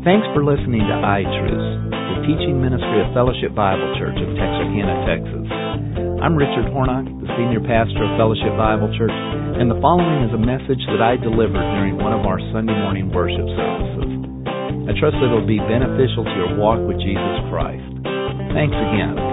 Thanks for listening to iTruth, the teaching ministry of Fellowship Bible Church of Texarkana, Texas. I'm Richard Hornock, the senior pastor of Fellowship Bible Church, and the following is a message that I delivered during one of our Sunday morning worship services. I trust that it will be beneficial to your walk with Jesus Christ. Thanks again.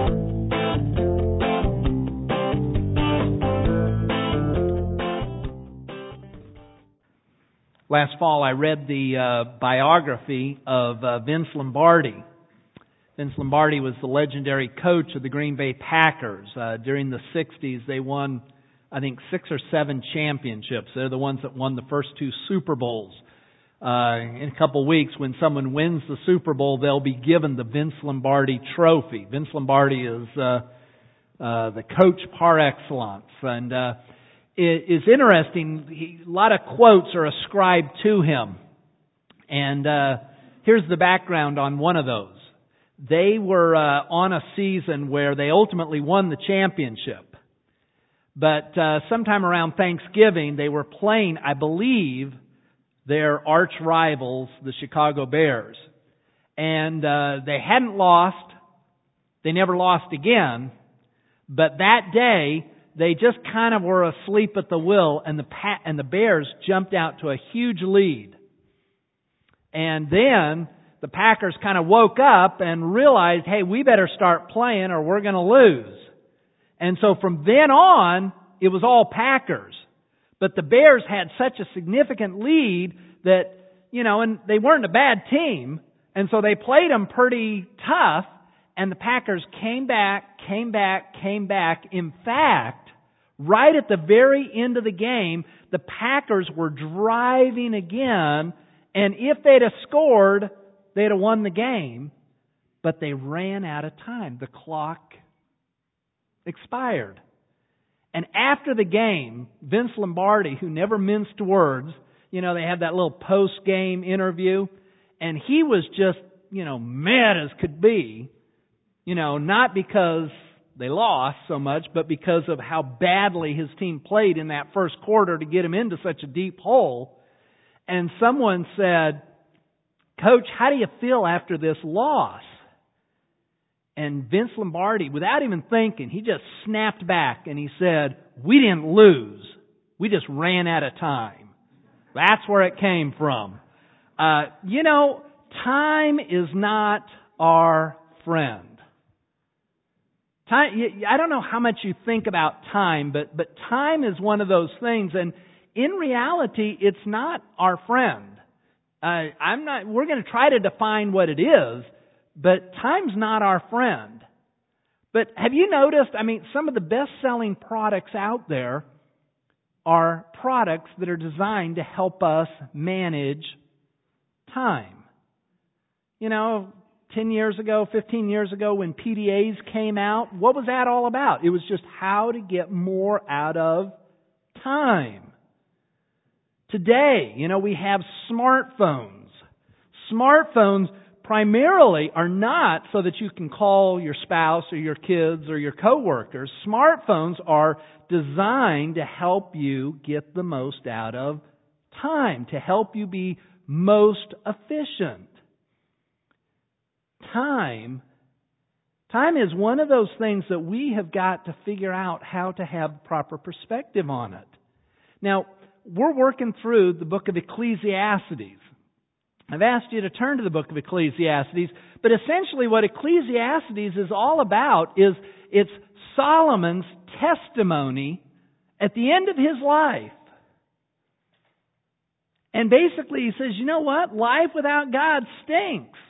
Last fall, I read the biography of Vince Lombardi. Vince Lombardi was the legendary coach of the Green Bay Packers. During the 60s, they won, I think, 6 or 7 championships. They're the ones that won the first 2 Super Bowls. In a couple weeks, when someone wins the Super Bowl, they'll be given the Vince Lombardi Trophy. Vince Lombardi is the coach par excellence. And it is interesting. A lot of quotes are ascribed to him. And here's the background on one of those. They were on a season where they ultimately won the championship. But sometime around Thanksgiving, they were playing, I believe, their arch rivals, the Chicago Bears. And they hadn't lost. They never lost again. But that day, they just kind of were asleep at the wheel, and the Bears jumped out to a huge lead. And then the Packers kind of woke up and realized, hey, we better start playing or we're going to lose. And so from then on, it was all Packers. But the Bears had such a significant lead that, and they weren't a bad team, and so they played them pretty tough, and the Packers came back. In fact, right at the very end of the game, the Packers were driving again, and if they'd have scored, they'd have won the game, but they ran out of time. The clock expired. And after the game, Vince Lombardi, who never minced words, they had that little post-game interview, and he was just, mad as could be, not because they lost so much, but because of how badly his team played in that first quarter to get him into such a deep hole. And someone said, Coach, how do you feel after this loss? And Vince Lombardi, without even thinking, he just snapped back and he said, we didn't lose. We just ran out of time. That's where it came from. Time is not our friend. Time, I don't know how much you think about time, but time is one of those things, and in reality, it's not our friend. We're going to try to define what it is, but time's not our friend. But have you noticed, some of the best-selling products out there are products that are designed to help us manage time. 10 years ago, 15 years ago, when PDAs came out, what was that all about? It was just how to get more out of time. Today, we have smartphones. Smartphones primarily are not so that you can call your spouse or your kids or your coworkers. Smartphones are designed to help you get the most out of time, to help you be most efficient. Time is one of those things that we have got to figure out how to have proper perspective on it. Now, we're working through the book of Ecclesiastes. I've asked you to turn to the book of Ecclesiastes, but essentially what Ecclesiastes is all about is it's Solomon's testimony at the end of his life. And basically he says, you know what? Life without God stinks.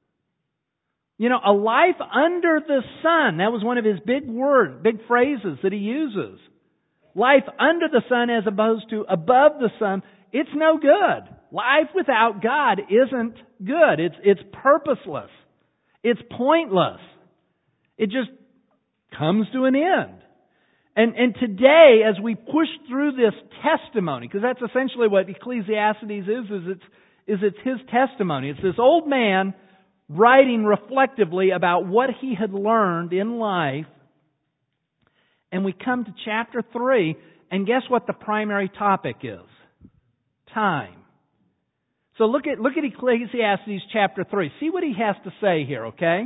A life under the sun. That was one of his big phrases that he uses. Life under the sun as opposed to above the sun, it's no good. Life without God isn't good. It's purposeless. It's pointless. It just comes to an end. And today, as we push through this testimony, because that's essentially what Ecclesiastes is it's his testimony. It's this old man writing reflectively about what he had learned in life. And we come to chapter 3, and guess what the primary topic is? Time. So look at Ecclesiastes chapter 3. See what he has to say here, okay?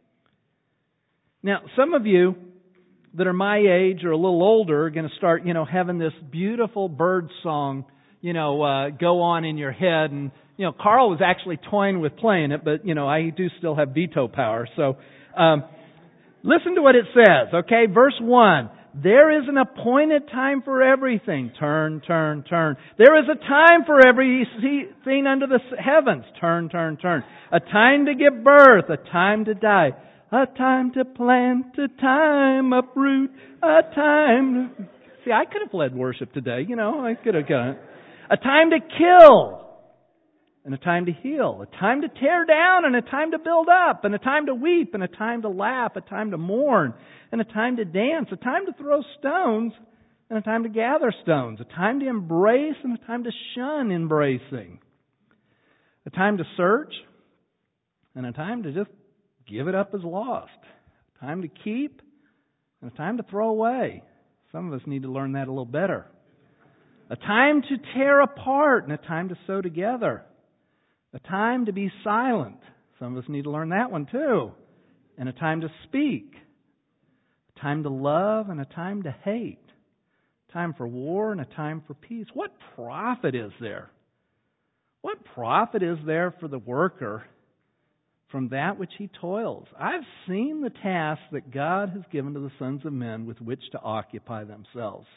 Now, some of you that are my age or a little older are going to start, having this beautiful bird song, go on in your head. And, Carl was actually toying with playing it, but, I do still have veto power. So, listen to what it says, okay? Verse 1. There is an appointed time for everything. Turn, turn, turn. There is a time for everything under the heavens. Turn, turn, turn. A time to give birth, a time to die. A time to plant, a time uproot, a time to... See, I could have led worship today, I could have done it. A time to kill, and a time to heal. A time to tear down, and a time to build up. And a time to weep, and a time to laugh. A time to mourn, and a time to dance. A time to throw stones, and a time to gather stones. A time to embrace, and a time to shun embracing. A time to search, and a time to just give it up as lost. A time to keep, and a time to throw away. Some of us need to learn that a little better. A time to tear apart, and a time to sew together. A time to be silent. Some of us need to learn that one too. And a time to speak. A time to love, and a time to hate. A time for war, and a time for peace. What profit is there? What profit is there for the worker from that which he toils? I've seen the tasks that God has given to the sons of men with which to occupy themselves.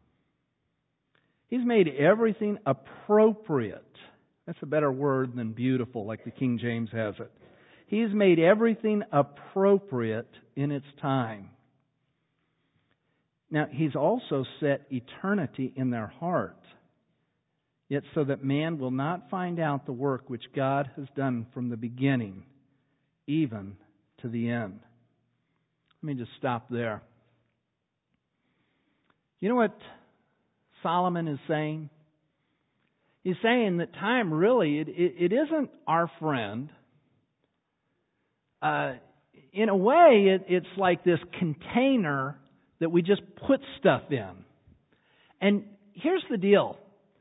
He's made everything appropriate. That's a better word than beautiful, like the King James has it. He's made everything appropriate in its time. Now, He's also set eternity in their heart, yet so that man will not find out the work which God has done from the beginning, even to the end. Let me just stop there. You know what Solomon is saying? He's saying that time really, it isn't our friend. In a way, it's like this container that we just put stuff in. And here's the deal.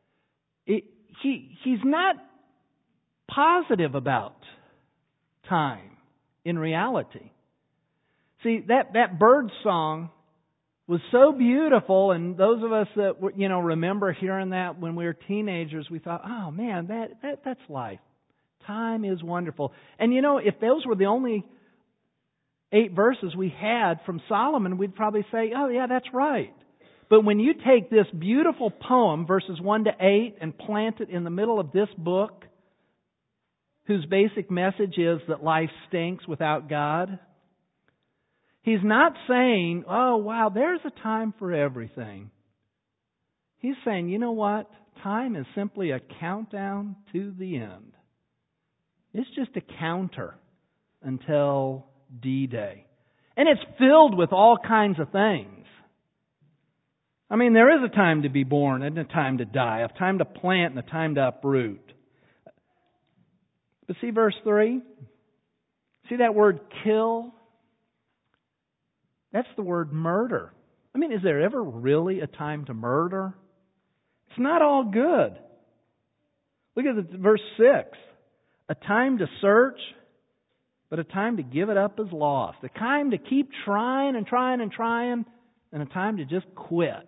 He's not positive about time in reality. See, that bird song was so beautiful, and those of us that remember hearing that when we were teenagers, we thought, oh man, that's life. Time is wonderful. And if those were the only 8 verses we had from Solomon, we'd probably say, oh yeah, that's right. But when you take this beautiful poem, verses 1 to 8, and plant it in the middle of this book, whose basic message is that life stinks without God, he's not saying, oh wow, there's a time for everything. He's saying, you know what? Time is simply a countdown to the end. It's just a counter until D-Day. And it's filled with all kinds of things. I mean, there is a time to be born and a time to die, a time to plant and a time to uproot. But see verse 3? See that word kill? That's the word murder. I mean, is there ever really a time to murder? It's not all good. Look at verse 6. A time to search, but a time to give it up as lost. A time to keep trying and trying and trying, and a time to just quit.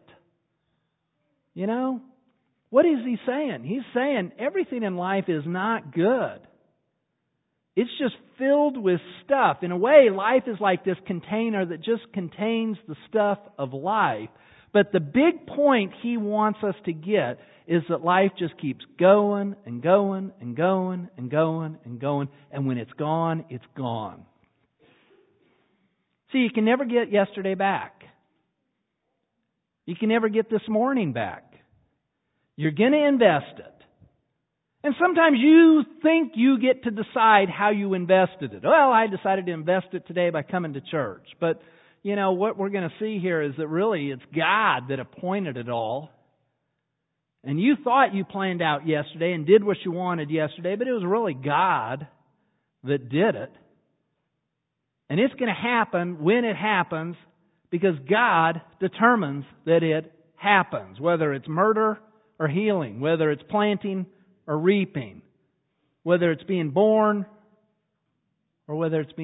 What is he saying? He's saying everything in life is not good. It's just filled with stuff. In a way, life is like this container that just contains the stuff of life. But the big point he wants us to get is that life just keeps going and going and going and going and going. And when it's gone, it's gone. See, you can never get yesterday back. You can never get this morning back. You're going to invest it. And sometimes you think you get to decide how you invested it. Well, I decided to invest it today by coming to church. But, what we're going to see here is that really it's God that appointed it all. And you thought you planned out yesterday and did what you wanted yesterday, but it was really God that did it. And it's going to happen when it happens because God determines that it happens, whether it's murder or healing, whether it's planting or reaping. whether it's being born or whether it's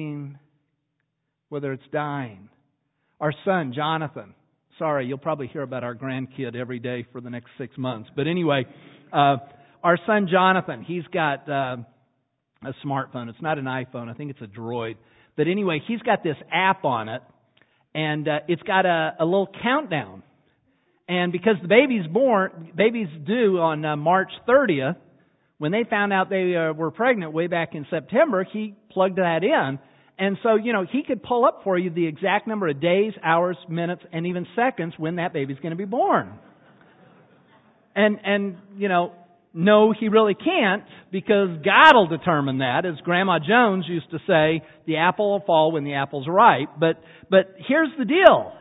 dying. Our son, Jonathan. Sorry, you'll probably hear about our grandkid every day for the next 6 months. But anyway, our son, Jonathan, he's got a smartphone. It's not an iPhone. I think it's a Droid. But anyway, he's got this app on it, and it's got a little countdown. And because the baby's due on March 30th, when they found out they were pregnant way back in September, he plugged that in. And so, he could pull up for you the exact number of days, hours, minutes, and even seconds when that baby's going to be born. And no, he really can't, because God will determine that. As Grandma Jones used to say, the apple will fall when the apple's ripe. But here's the deal.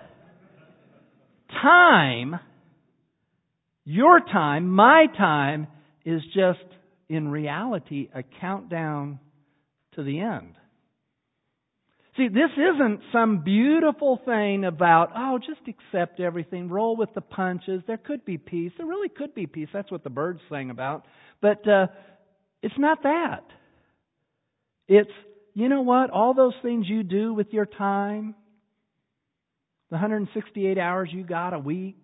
Time, your time, my time, is just, in reality, a countdown to the end. See, this isn't some beautiful thing about, just accept everything, roll with the punches. There could be peace. There really could be peace. That's what the birds sang about. But it's not that. It's, you know what? All those things you do with your time, the 168 hours you got a week,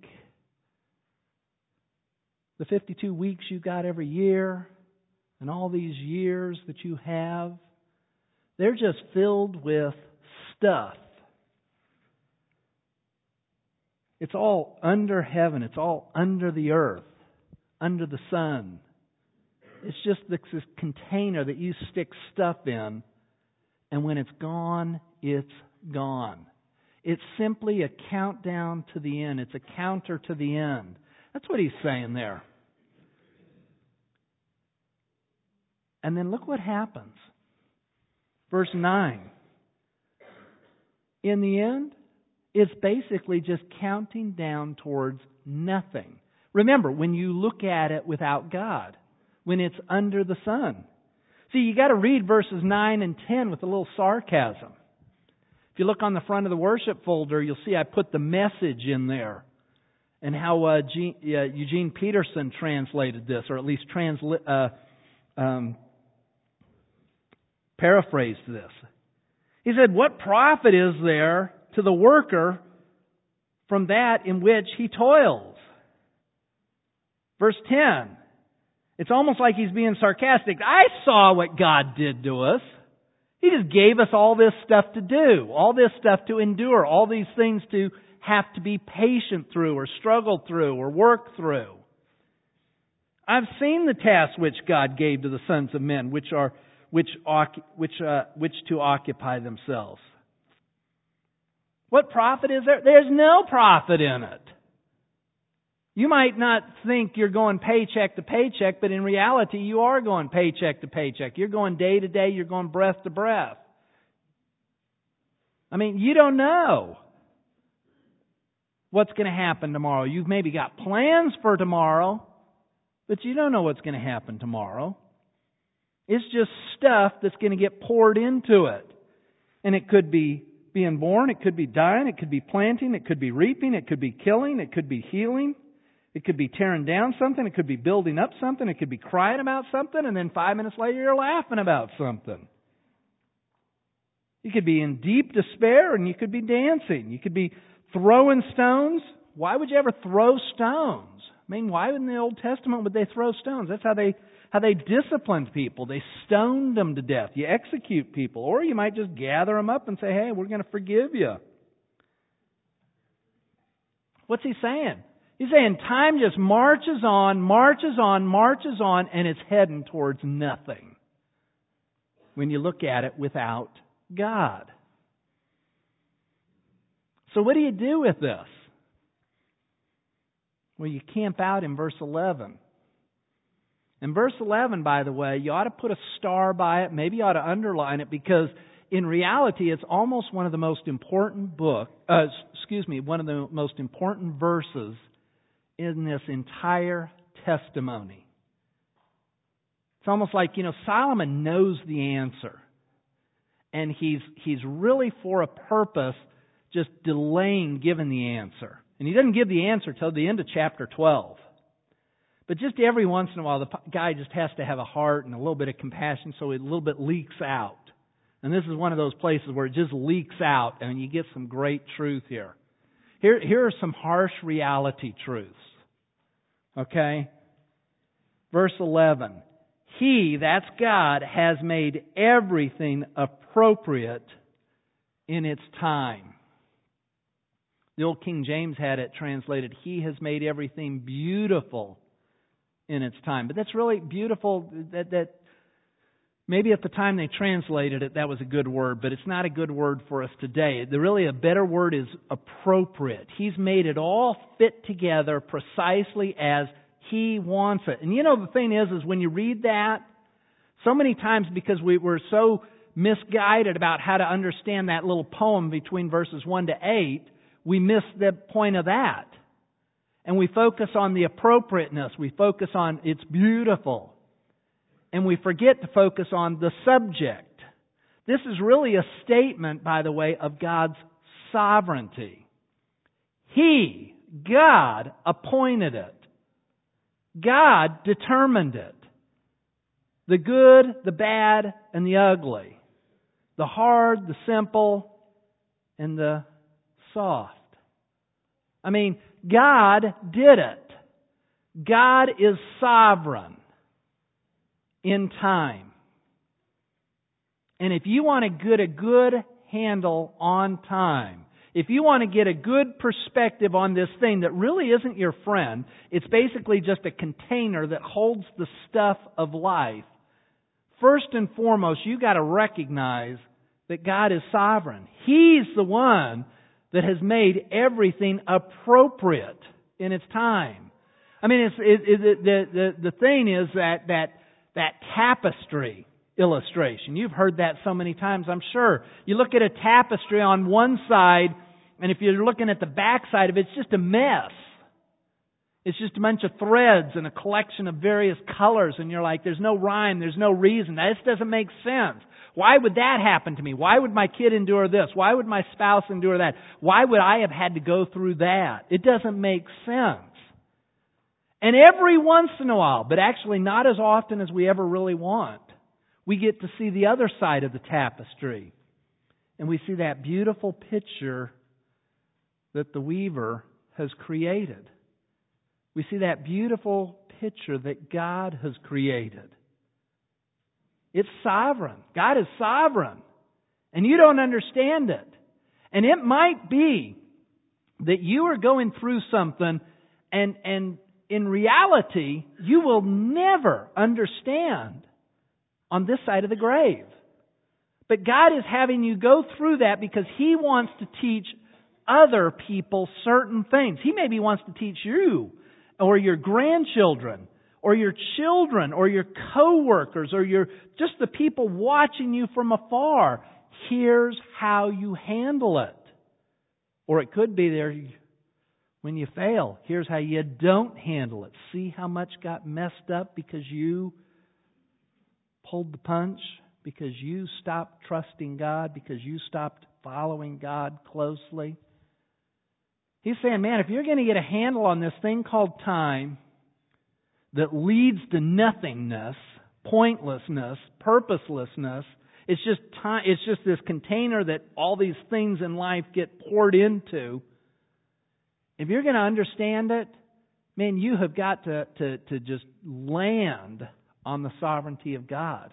the 52 weeks you got every year, and all these years that you have, they're just filled with stuff. It's all under heaven. It's all under the earth, under the sun. It's just this container that you stick stuff in, and when it's gone, it's gone. It's simply a countdown to the end. It's a counter to the end. That's what he's saying there. And then look what happens. Verse 9. In the end, it's basically just counting down towards nothing. Remember, when you look at it without God, when it's under the sun. See, you got to read verses 9 and 10 with a little sarcasm. If you look on the front of the worship folder, you'll see I put the Message in there, and how Eugene Peterson translated this, or at least paraphrased this. He said, "What profit is there to the worker from that in which he toils?" Verse 10. It's almost like he's being sarcastic. I saw what God did to us. He just gave us all this stuff to do, all this stuff to endure, all these things to have to be patient through, or struggle through, or work through. I've seen the tasks which God gave to the sons of men, which to occupy themselves. What profit is there? There's no profit in it. You might not think you're going paycheck to paycheck, but in reality you are going paycheck to paycheck. You're going day to day, you're going breath to breath. I mean, you don't know what's going to happen tomorrow. You've maybe got plans for tomorrow, but you don't know what's going to happen tomorrow. It's just stuff that's going to get poured into it. And it could be being born, it could be dying, it could be planting, it could be reaping, it could be killing, it could be healing, it could be tearing down something, it could be building up something, it could be crying about something, and then 5 minutes later you're laughing about something. You could be in deep despair and you could be dancing. You could be throwing stones. Why would you ever throw stones? I mean, why in the Old Testament would they throw stones? That's how they disciplined people. They stoned them to death. You execute people. Or you might just gather them up and say, hey, we're going to forgive you. What's he saying? He's saying time just marches on, and it's heading towards nothing when you look at it without God. So what do you do with this? Well, you camp out in verse 11. In verse 11, by the way, you ought to put a star by it. Maybe you ought to underline it, because in reality, it's almost one of the most important one of the most important verses in this entire testimony. It's almost like, Solomon knows the answer. And he's really, for a purpose, just delaying giving the answer. And he doesn't give the answer till the end of chapter 12. But just every once in a while, the guy just has to have a heart and a little bit of compassion, so it a little bit leaks out. And this is one of those places where it just leaks out, and you get some great truth here. Here are some harsh reality truths. Okay? Verse 11. He, that's God, has made everything appropriate in its time. The old King James had it translated, He has made everything beautiful in its time. But that's really beautiful, that maybe at the time they translated it, that was a good word, but it's not a good word for us today. Really, a better word is appropriate. He's made it all fit together precisely as He wants it. And you know, the thing is when you read that, so many times because we're so misguided about how to understand that little poem between verses 1 to 8, we miss the point of that. And we focus on the appropriateness. We focus on it's beautiful. And we forget to focus on the subject. This is really a statement, by the way, of God's sovereignty. He, God, appointed it. God determined it. The good, the bad, and the ugly. The hard, the simple, and the soft. I mean, God did it. God is sovereign in time. And if you want to get a good handle on time, if you want to get a good perspective on this thing that really isn't your friend, it's basically just a container that holds the stuff of life, first and foremost, you got to recognize that God is sovereign. He's the one that has made everything appropriate in its time. I mean, the thing is that tapestry illustration. You've heard that so many times, I'm sure. You look at a tapestry on one side, and if you're looking at the back side of it, it's just a mess. It's just a bunch of threads and a collection of various colors, and you're like, there's no rhyme, there's no reason. This doesn't make sense. Why would that happen to me? Why would my kid endure this? Why would my spouse endure that? Why would I have had to go through that? It doesn't make sense. And every once in a while, but actually not as often as we ever really want, we get to see the other side of the tapestry. And we see that beautiful picture that the weaver has created. We see that beautiful picture that God has created. It's sovereign. God is sovereign. And you don't understand it. And it might be that you are going through something and in reality, you will never understand on this side of the grave. But God is having you go through that because He wants to teach other people certain things. He maybe wants to teach you or your grandchildren or your children or your co-workers or just the people watching you from afar. Here's how you handle it. Or it could be there when you fail. Here's how you don't handle it. See how much got messed up because you pulled the punch, because you stopped trusting God, because you stopped following God closely. He's saying, man, if you're going to get a handle on this thing called time that leads to nothingness, pointlessness, purposelessness, it's just time, it's just this container that all these things in life get poured into. If you're going to understand it, man, you have got to just land on the sovereignty of God.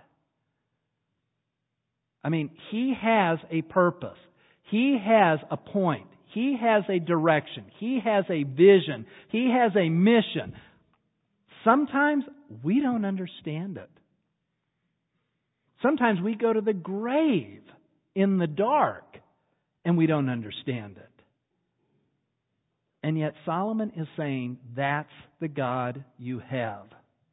I mean, He has a purpose. He has a point. He has a direction. He has a vision. He has a mission. Sometimes we don't understand it. Sometimes we go to the grave in the dark and we don't understand it. And yet Solomon is saying, that's the God you have.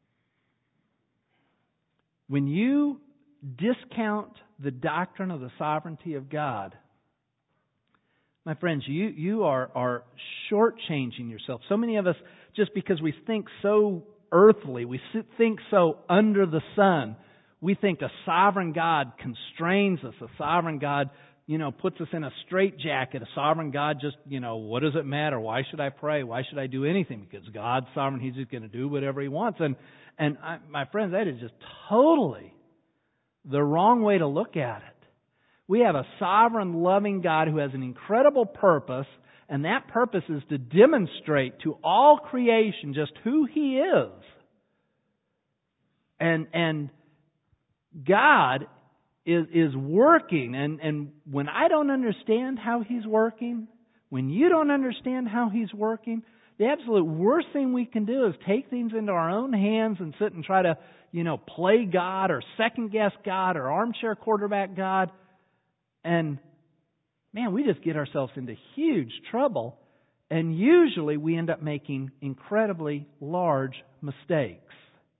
When you discount the doctrine of the sovereignty of God, my friends, you are shortchanging yourself. So many of us, just because we think so earthly, we think so under the sun, we think a sovereign God constrains us. A sovereign God, puts us in a straitjacket. A sovereign God just, what does it matter? Why should I pray? Why should I do anything? Because God's sovereign. He's just going to do whatever He wants. My friends, that is just totally the wrong way to look at it. We have a sovereign, loving God who has an incredible purpose, and that purpose is to demonstrate to all creation just who He is. And God is working, and when I don't understand how He's working, when you don't understand how He's working, the absolute worst thing we can do is take things into our own hands and sit and try to, play God or second guess God or armchair quarterback God. And man, we just get ourselves into huge trouble, and usually we end up making incredibly large mistakes.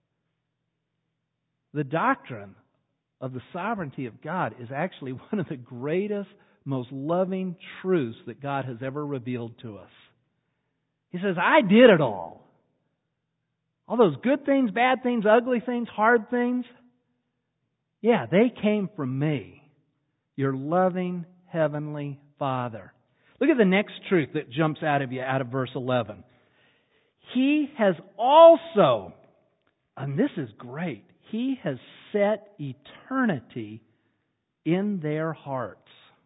The doctrine of the sovereignty of God is actually one of the greatest, most loving truths that God has ever revealed to us. He says, I did it all. All those good things, bad things, ugly things, hard things, yeah, they came from me, your loving Heavenly Father. Look at the next truth that jumps out of you out of verse 11. He has also, and this is great, He has set eternity in their hearts.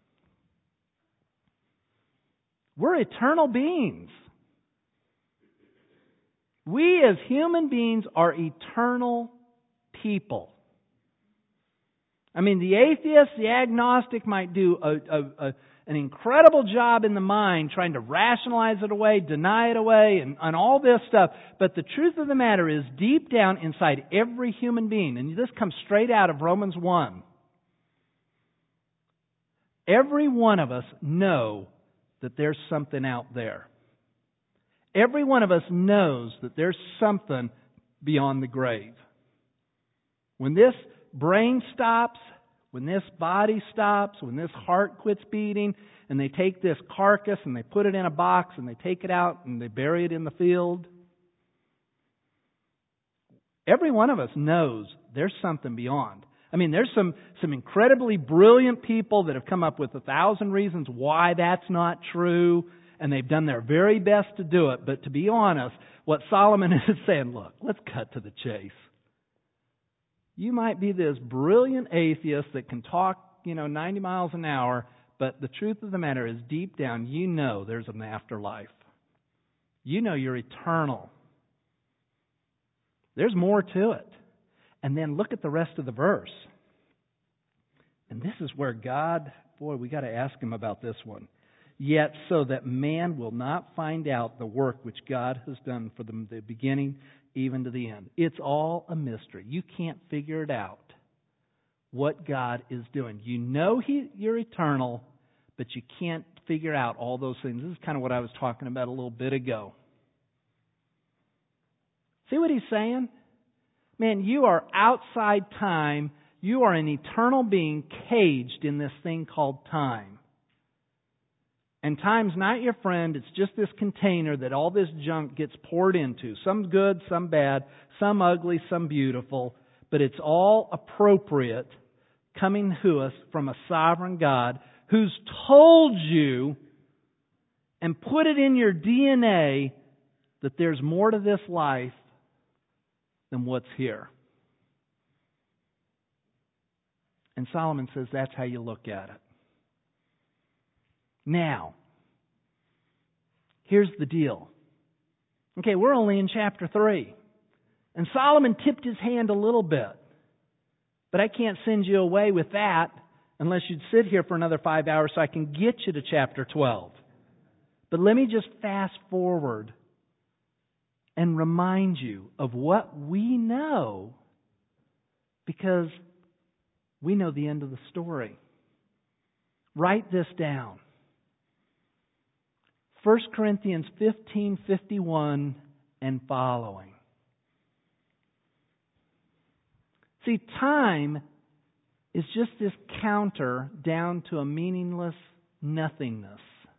We're eternal beings. We as human beings are eternal people. I mean, the atheist, the agnostic might do an incredible job in the mind trying to rationalize it away, deny it away, and all this stuff. But the truth of the matter is, deep down inside every human being, and this comes straight out of Romans 1, every one of us know that there's something out there. Every one of us knows that there's something beyond the grave. When this brain stops, when this body stops, when this heart quits beating, and they take this carcass and they put it in a box and they take it out and they bury it in the field, every one of us knows there's something beyond. I mean, there's some incredibly brilliant people that have come up with 1,000 reasons why that's not true, and they've done their very best to do it. But to be honest, what Solomon is saying, look, let's cut to the chase. You might be this brilliant atheist that can talk, 90 miles an hour, but the truth of the matter is, deep down, you know there's an afterlife. You know you're eternal. There's more to it. And then look at the rest of the verse. And this is where God, we got to ask Him about this one. Yet so that man will not find out the work which God has done from the beginning even to the end. It's all a mystery. You can't figure it out, what God is doing. You know you're eternal, but you can't figure out all those things. This is kind of what I was talking about a little bit ago. See what He's saying? Man, you are outside time. You are an eternal being caged in this thing called time. And time's not your friend. It's just this container that all this junk gets poured into. Some good, some bad, some ugly, some beautiful. But it's all appropriate coming to us from a sovereign God who's told you and put it in your DNA that there's more to this life than what's here. And Solomon says that's how you look at it. Now, here's the deal. Okay, we're only in chapter 3. And Solomon tipped his hand a little bit. But I can't send you away with that unless you'd sit here for another 5 hours so I can get you to chapter 12. But let me just fast forward and remind you of what we know, because we know the end of the story. Write this down. 1 Corinthians 15:51 and following. See, time is just this counter down to a meaningless nothingness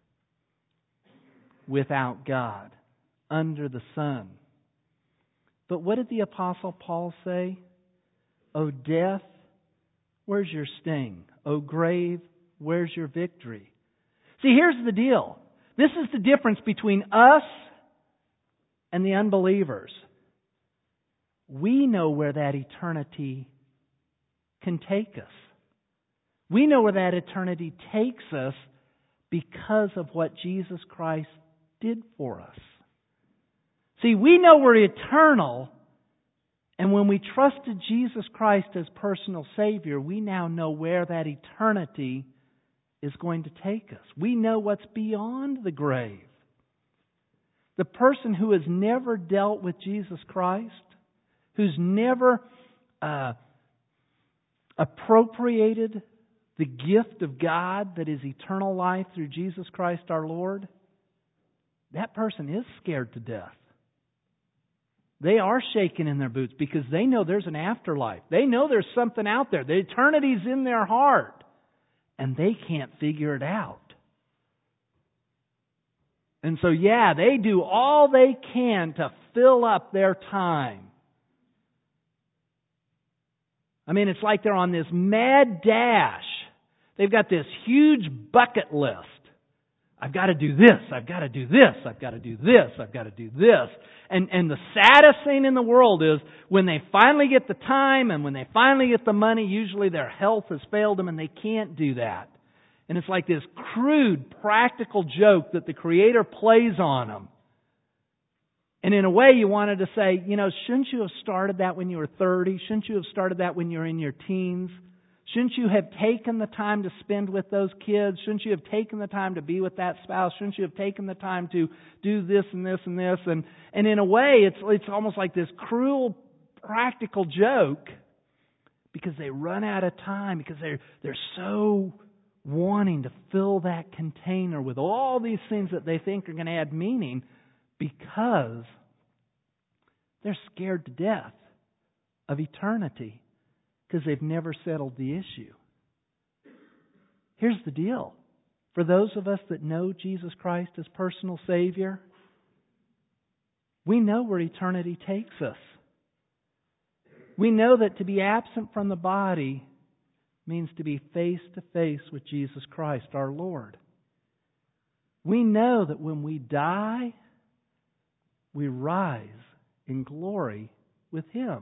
without God, under the sun. But what did the Apostle Paul say? O death, where's your sting? O grave, where's your victory? See, here's the deal. This is the difference between us and the unbelievers. We know where that eternity can take us. We know where that eternity takes us because of what Jesus Christ did for us. See, we know we're eternal, and when we trusted Jesus Christ as personal Savior, we now know where that eternity is going to take us. We know what's beyond the grave. The person who has never dealt with Jesus Christ, who's never appropriated the gift of God that is eternal life through Jesus Christ our Lord, that person is scared to death. They are shaking in their boots because they know there's an afterlife. They know there's something out there. The eternity's in their heart. And they can't figure it out. And so, they do all they can to fill up their time. I mean, it's like they're on this mad dash. They've got this huge bucket list. I've got to do this, I've got to do this, I've got to do this, I've got to do this. And the saddest thing in the world is when they finally get the time and when they finally get the money, usually their health has failed them and they can't do that. And it's like this crude, practical joke that the Creator plays on them. And in a way you wanted to say, shouldn't you have started that when you were 30? Shouldn't you have started that when you were in your teens? Shouldn't you have taken the time to spend with those kids? Shouldn't you have taken the time to be with that spouse? Shouldn't you have taken the time to do this and this and this? And in a way, it's almost like this cruel, practical joke because they run out of time, because they're so wanting to fill that container with all these things that they think are going to add meaning because they're scared to death of eternity. Because they've never settled the issue. Here's the deal. For those of us that know Jesus Christ as personal Savior, we know where eternity takes us. We know that to be absent from the body means to be face to face with Jesus Christ, our Lord. We know that when we die, we rise in glory with Him.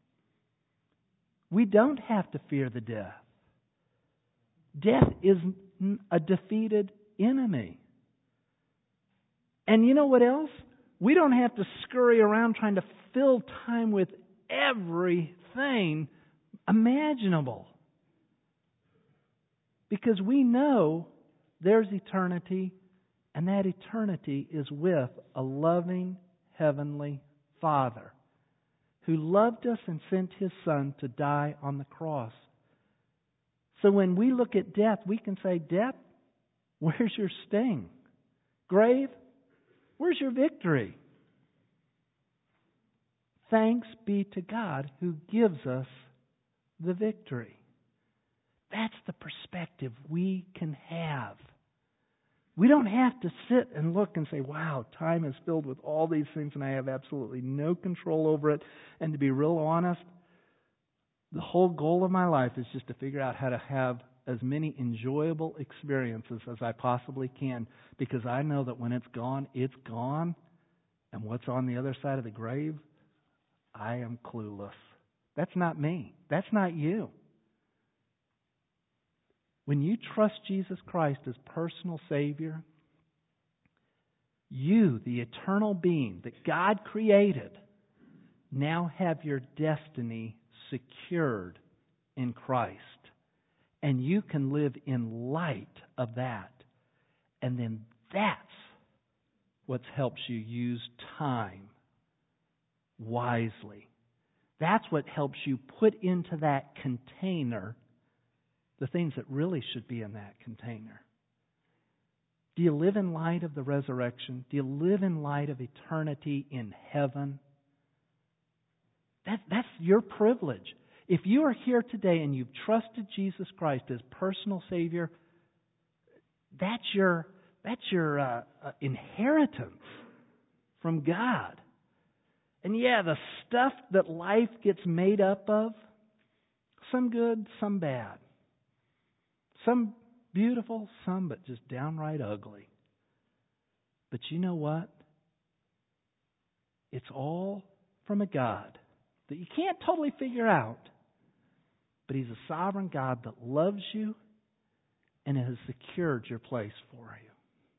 We don't have to fear the death. Death is a defeated enemy. And you know what else? We don't have to scurry around trying to fill time with everything imaginable. Because we know there's eternity, and that eternity is with a loving Heavenly Father who loved us and sent His Son to die on the cross. So when we look at death, we can say, death, where's your sting? Grave, where's your victory? Thanks be to God who gives us the victory. That's the perspective we can have. We don't have to sit and look and say, wow, time is filled with all these things and I have absolutely no control over it. And to be real honest, the whole goal of my life is just to figure out how to have as many enjoyable experiences as I possibly can, because I know that when it's gone, and what's on the other side of the grave, I am clueless. That's not me. That's not you. When you trust Jesus Christ as personal Savior, you, the eternal being that God created, now have your destiny secured in Christ. And you can live in light of that. And then that's what helps you use time wisely. That's what helps you put into that container the things that really should be in that container. Do you live in light of the resurrection? Do you live in light of eternity in heaven? That's your privilege. If you are here today and you've trusted Jesus Christ as personal Savior, that's your inheritance from God. And the stuff that life gets made up of, some good, some bad. Some Beautiful, some but just downright ugly. But you know what? It's all from a God that you can't totally figure out. But He's a sovereign God that loves you and has secured your place for you.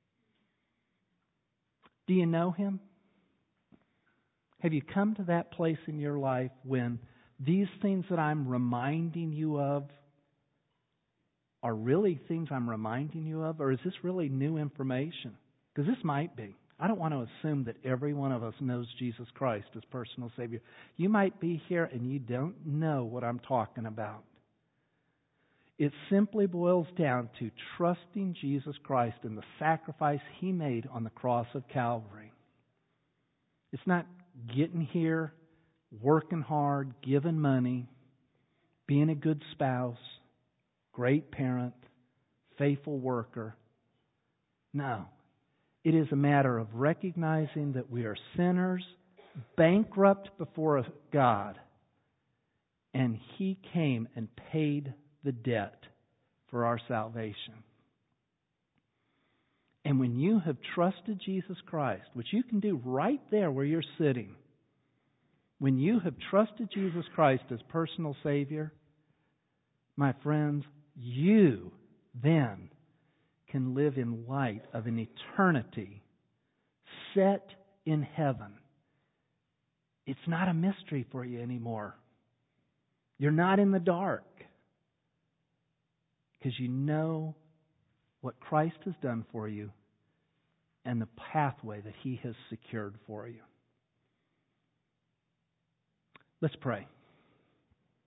Do you know Him? Have you come to that place in your life when these things that I'm reminding you of are really things I'm reminding you of? Or is this really new information? Because this might be. I don't want to assume that every one of us knows Jesus Christ as personal Savior. You might be here and you don't know what I'm talking about. It simply boils down to trusting Jesus Christ and the sacrifice He made on the cross of Calvary. It's not getting here, working hard, giving money, being a good spouse, great parent, faithful worker. No. It is a matter of recognizing that we are sinners, bankrupt before God, and He came and paid the debt for our salvation. And when you have trusted Jesus Christ, which you can do right there where you're sitting, when you have trusted Jesus Christ as personal Savior, my friends, you then can live in light of an eternity set in heaven. It's not a mystery for you anymore. You're not in the dark because you know what Christ has done for you and the pathway that He has secured for you. Let's pray.